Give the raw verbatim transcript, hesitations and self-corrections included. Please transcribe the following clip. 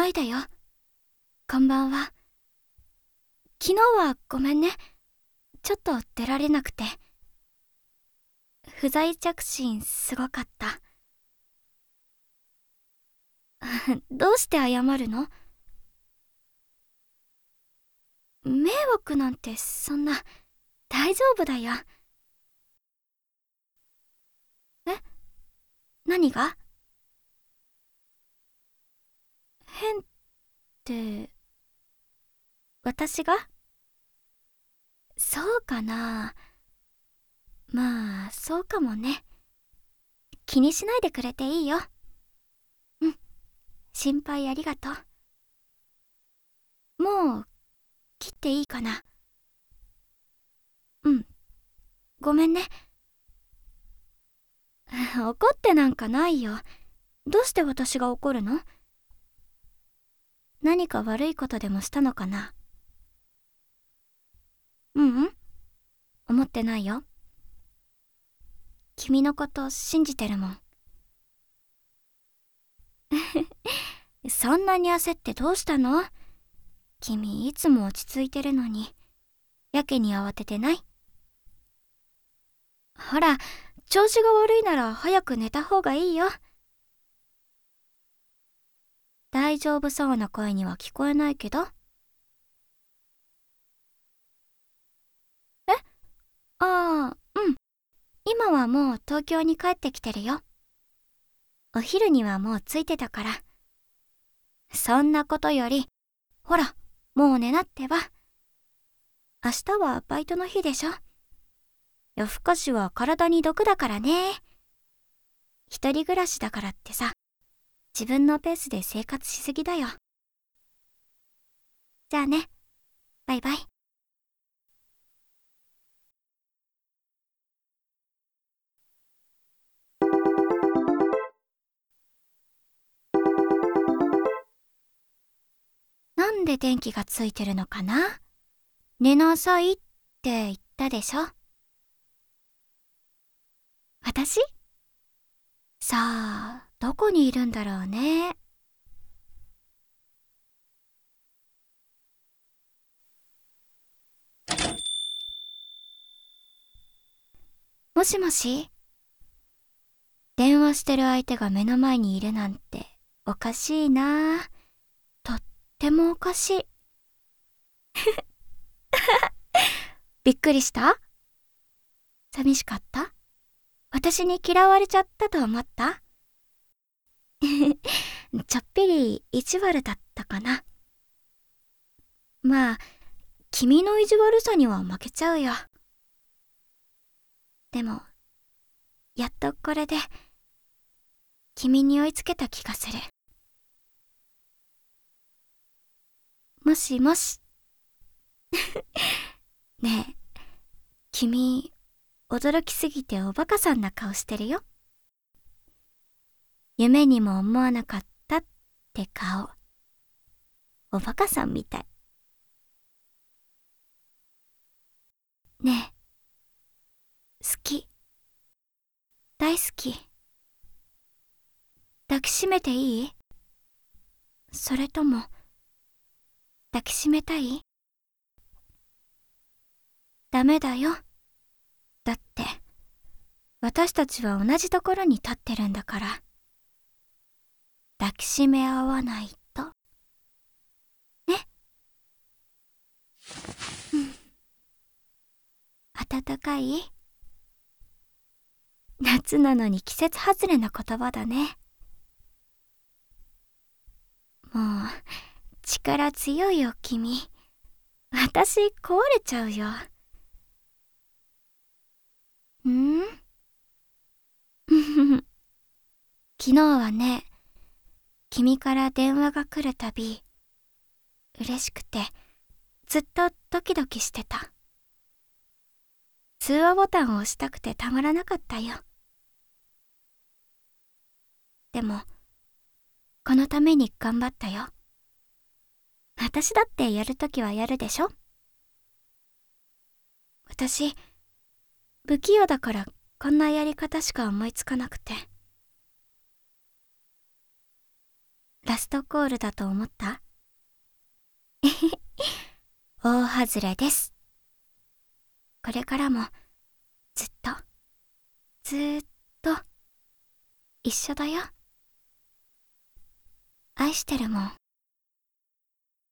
あいだよ。こんばんは。昨日はごめんね。ちょっと出られなくて。不在着信すごかった。どうして謝るの？迷惑なんてそんな、大丈夫だよ。え？何が？変って、私が？そうかな。まあ、そうかもね。気にしないでくれていいよ。うん、心配ありがとう。もう、切っていいかな。うん、ごめんね。怒ってなんかないよ。どうして私が怒るの？何か悪いことでもしたのかな？ううん、思ってないよ。君のこと信じてるもん。そんなに焦ってどうしたの？君いつも落ち着いてるのに、やけに慌ててない？ほら、調子が悪いなら早く寝た方がいいよ。大丈夫そうな声には聞こえないけど。え？ああ、うん。今はもう東京に帰ってきてるよ。お昼にはもう着いてたから。そんなことより、ほら、もう寝なってば。明日はバイトの日でしょ。夜更かしは体に毒だからね。一人暮らしだからってさ、自分のペースで生活しすぎだよ。じゃあね、バイバイ。なんで電気がついてるのかな？寝なさいって言ったでしょ。私？さあ、どこにいるんだろうね。もしもし？電話してる相手が目の前にいるなんておかしいな。とってもおかしい。びっくりした？寂しかった？私に嫌われちゃったと思った？ちょっぴり意地悪だったかな。まあ、君の意地悪さには負けちゃうよ。でも、やっとこれで、君に追いつけた気がする。もしもし。ねえ、君、驚きすぎておバカさんな顔してるよ。夢にも思わなかったって顔。おバカさんみたい。ねえ、好き。大好き。抱きしめていい？それとも、抱きしめたい？ダメだよ。だって、私たちは同じところに立ってるんだから。抱きしめ合わないと。ね。うん。暖かい？夏なのに季節外れな言葉だね。もう、力強いよ、君。私、壊れちゃうよ。ん？昨日はね、君から電話が来るたび、嬉しくて、ずっとドキドキしてた。通話ボタンを押したくてたまらなかったよ。でも、このために頑張ったよ。私だってやるときはやるでしょ？私、不器用だからこんなやり方しか思いつかなくて。 ラストコールだと思った？えへへ、大外れです。これからもずっと、ずーっと一緒だよ。愛してるもん。